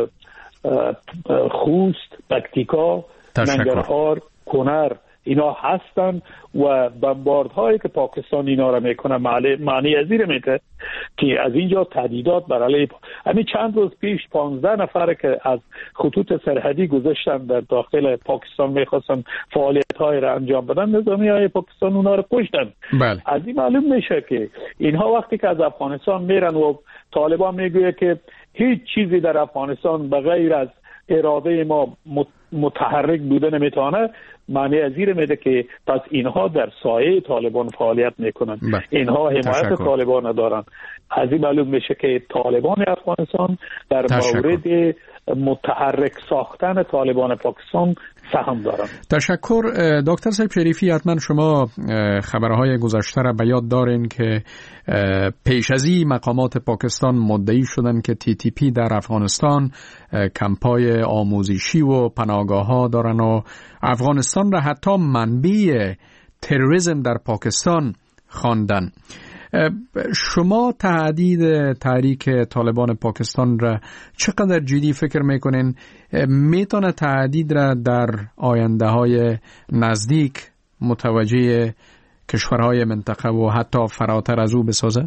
خوست، پکتیکا، ننگرهار، کنر اینا هستن و بمباردهایی که پاکستان اینا را میکنه معنی از این میده که از اینجا تهدیدات بر علیه همین چند روز پیش پانزده نفر که از خطوط سرحدی گذاشتن در داخل پاکستان میخواستن فعالیت های را انجام بدن، نظامی های پاکستان اونا را کشتن. بله. از این معلوم میشه که اینها وقتی که از افغانستان میرن و طالبان میگوید که هیچ چیزی در افغانستان بغیر از اراده ما متحرک بوده نمیتونه، معنی از این میده که پس اینها در سایه طالبان فعالیت میکنن. بله. اینها حمایت طالبان دارن. از این معلوم میشه که طالبان افغانستان در تشکر. مورد متحرک ساختن طالبان پاکستان سهم دارن. تشکر. دکتر صاحب شریفی، حتما شما خبرهای گذشته را به یاد دارین که پیش از این مقامات پاکستان مدعی شدن که تی تی پی در افغانستان کمپای آموزشی و پناهگاه ها دارن و افغانستان را حتی منبع تروریسم در پاکستان خواندن. شما تهدید تحریک طالبان پاکستان را چقدر جدی فکر میکنین؟ میتونه تهدید را در آینده های نزدیک متوجه کشورهای منطقه و حتی فراتر از او بسازه؟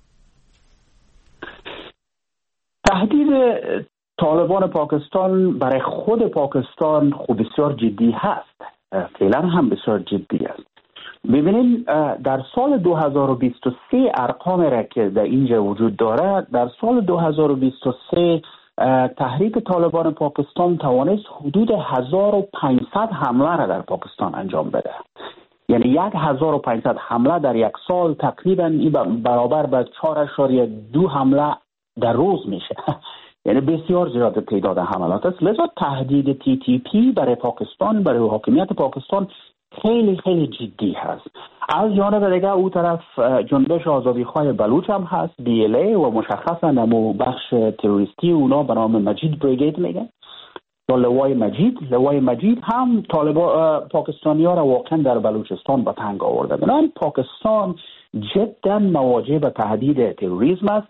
تهدید طالبان پاکستان برای خود پاکستان خوب بسیار جدی هست، فعلا هم بسیار جدی است. ببینید در سال دو هزار و بیست و سه ارقامی را که در اینجا وجود داره، در سال دو هزار و بیست و سه تحریک طالبان پاکستان توانست حدود هزار و پانصد حمله را در پاکستان انجام بده. یعنی یک هزار و پانصد حمله در یک سال تقریبا برابر به چهار اشاریه دو حمله در روز میشه. یعنی بسیار زیاد تعداد حملات است. لذا تهدید تی تی پی برای پاکستان، برای حاکمیت پاکستان خیلی خیلی جدی هست. از جانب دیگه او طرف جنبش آزادیخواه بلوچ هم هست، بی ال ای، و مشخصا نمو بخش تروریستی اونا به نام مجید بریگید میگن یا لوای مجید. لوای مجید هم طالبان پاکستانی ها را واقعا در بلوچستان به تنگ آورده. بنابراین پاکستان جدا مواجه به تهدید تروریسم است.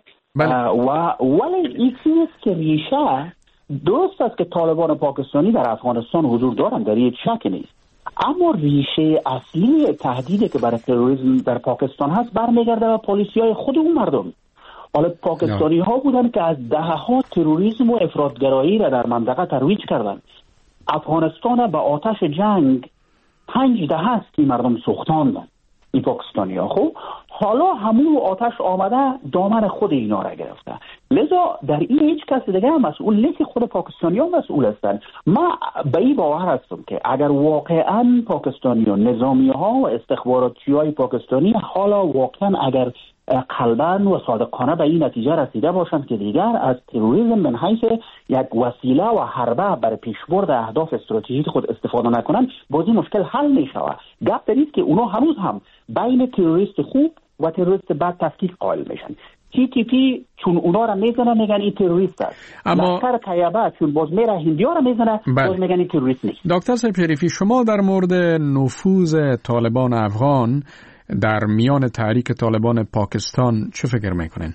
و ولی این نیست که ریشه درست است که طالبان پاکستانی در افغانستان حضور دارند، در این شک نیست، اما ریشه اصلی تهدیدی که برای تروریسم در پاکستان هست برمیگرده به پالیسی‌های خود اون مردم. حالا پاکستانی ها بودن که از دهها تروریسم و افراطگرایی را در منطقه ترویج کردند. افغانستان به آتش جنگ پنج دهه است که مردم سوختاندند. این پاکستانی ها خب حالا همون آتش آمده دامن خود اینا را گرفته. لذا در این هیچ کس دیگه هم مسئول نیست، خود پاکستانی ها مسئول هستند. ما به این باور هستم که اگر واقعا پاکستانی ها، نظامی ها و استخباراتی های پاکستانی حالا واقعا اگر قلباً و صادقانه به این نتیجه رسیده باشند که دیگر از تروریسم من حیث یک وسیله و حربه برای پیشبرد اهداف استراتژیک خود استفاده نکنند، بازی مشکل حل می شود. گپ در است که اونا هنوز هم بین تروریست خوب و تروریست بد تفکیک قائل میشن. تی تی پی چون اونا را میزنه میگن این تروریست است، اما لشکر طیبه چون باز میره هندیا را میزنه باز میگن این تروریست نیست. دکتر صاحب شریفی، شما در مورد نفوذ طالبان افغان در میان تحریک طالبان پاکستان چه فکر میکنین؟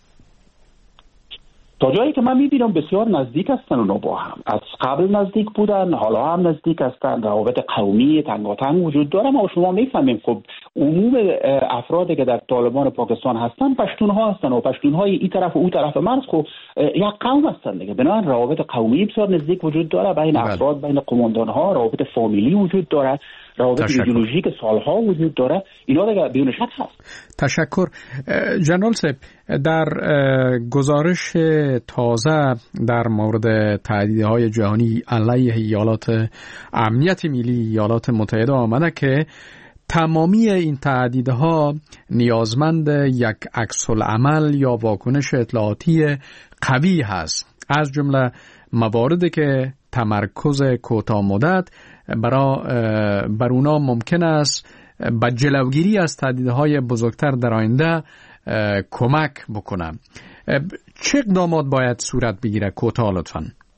تا جایی که من میبینم بسیار نزدیک هستن اونا با هم. از قبل نزدیک بودن، حالا هم نزدیک هستن. روابط قومی تنگاتنگ وجود داره. ما شما میفهمیم خب عموم افرادی که در طالبان پاکستان هستن پشتون ها هستن و پشتون های این طرف و اون طرف مرز خب یک قوم هستن دیگه. بنابراین روابط قومی بسیار نزدیک وجود داره بین افراد، بین قماندان ها، روابط فامیلی وجود داره، روابط ایدئولوژیک سالها وجود داره. اینا دیگه بدون شک هست. تشکر جنرال صاحب. در گزارش تازه در مورد تهدیدهای جهانی علیه ایالات امنیت ملی ایالات متحده آمده که تمامی این تهدیدها نیازمند یک عکس‌العمل یا واکنش اطلاعاتی قوی هست، از جمله مواردی که تمرکز کوتاه مدت برای بر اونا ممکن است به جلوگیری از تهدیدهای بزرگتر در آینده کمک بکنه. چه اقدامات باید صورت بگیره؟ کوتاه لطفاً.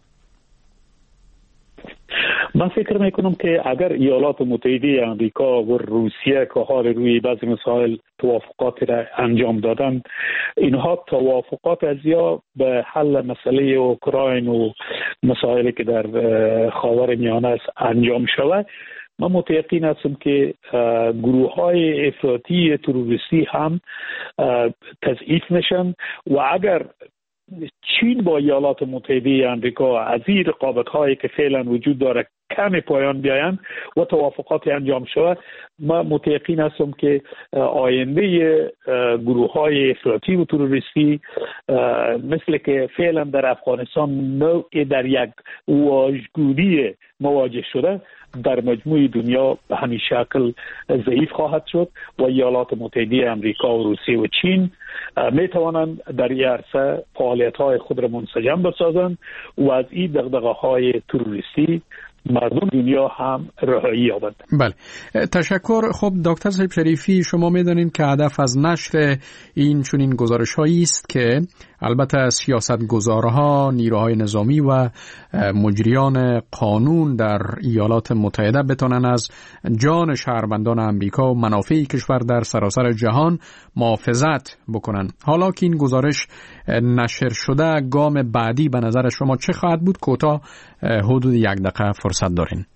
من فکر میکنم که اگر ایالات متحده آمریکا و روسیه که حال روی بعضی مسائل توافقات را انجام دادن، اینها توافقات از یا به حل مسئله اوکراین و مسائلی که در خاورمیانه است انجام شود، من متیقن هستم که گروه های افراطی تروریستی هم تضعیف میشن و اگر چین با ایالات متحده آمریکا از این رقابت هایی که فعلا وجود داره کمی پایان بیاین و توافقات انجام شود، من متیقن هستم که آینده گروه های افراطی و تروریستی مثل که فعلا در افغانستان نوع در یک واژگونی مواجه شده در مجموع دنیا به همین شکل ضعیف خواهد شد و ایالات متحده آمریکا و روسیه و چین می توانند در این عرصه فعالیت های خود را منسجم بسازند و از این دغدغه های تروریستی مردم دنیا هم رهایی یابند. بله، تشکر. خب دکتر صاحب شریفی، شما میدانید که هدف از نشر این چنین گزارش‌هایی است که البته سیاستگزارها، نیروهای نظامی و مجریان قانون در ایالات متحده بتونن از جان شهروندان امریکا و منافع کشور در سراسر جهان محافظت بکنن. حالا که این گزارش نشر شده، گام بعدی به نظر شما چه خواهد بود؟ کوتاه حدود یک دقیقه فرصت دارین.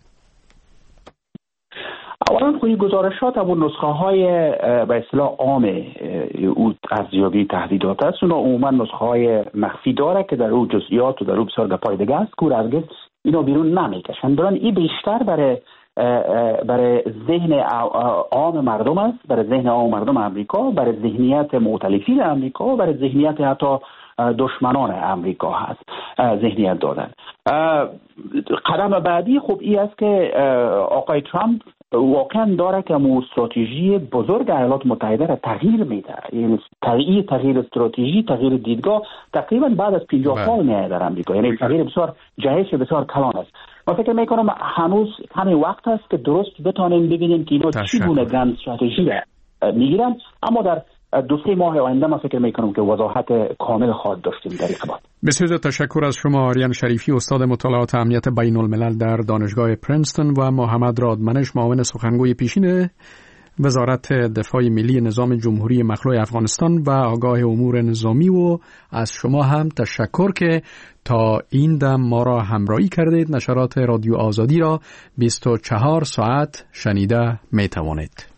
اولا خود گزارشات و نسخه های به اصطلاح عام او ارزیابی تهدیدات است. اونا عموما نسخه های مخفی داره که در او جزئیات و در او بسیار گپای دیگه است که هرگز اینا بیرون نمیکشن. برای این بیشتر برای برای ذهن عام مردم است، برای ذهن عام مردم امریکا، برای ذهنیت مؤتلفین امریکا و برای ذهنیت حتی دشمنان امریکا هست ذهنیت دادن. قدم بعدی خب این است که آقای ترامپ واقعا داره که مو استراتژی بزرگ ایالات متحده را تغییر میده. این تغییر تغییر استراتژی، تغییر دیدگاه تقریبا بعد از پنجاه سال میاد در امریکا. یعنی تغییر بسیار جهش بسیار کلان است. من فکر میکنم هنوز همین وقت است که درست بتونیم ببینیم که اینا چگونه گرند استراتژی را میگیرن، اما در دو سه ماه آینده من فکر میکنم که وضاحت کامل خواهد داشتیم در این باب. بسیار تشکر از شما آریان شریفی، استاد مطالعات امنیت بین الملل در دانشگاه پرینستون، و محمد رادمنش، معاون سخنگوی پیشین وزارت دفاع ملی نظام جمهوری مخلوع افغانستان و آگاه امور نظامی. و از شما هم تشکر که تا این دم ما را همراهی کردید. نشرات رادیو آزادی را بیست و چهار ساعت شنیده می توانید.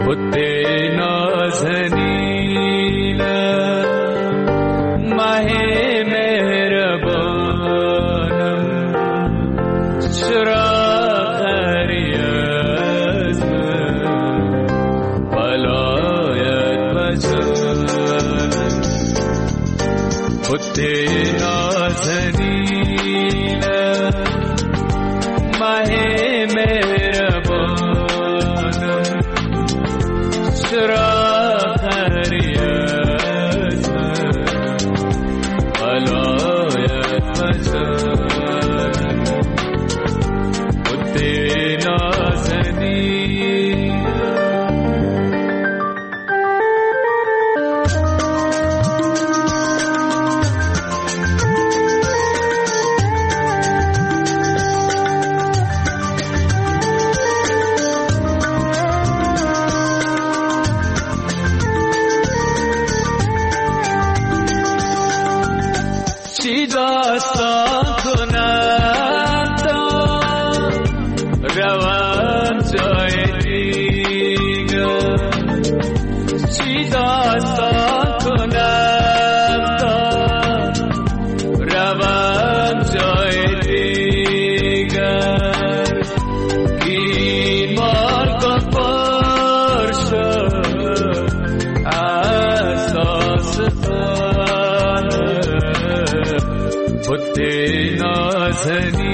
خود نازنین ماه مهربانم چرا خری از من ولایت بجانم خود نازنین ماه مهربانم چرا خری از من ولایت بجانم خود نازنین چی داستان کنم تا روم جای دیگر چی داستان کنم تا روم جای دیگر این مرگ پر شد از آسمان خود نازنین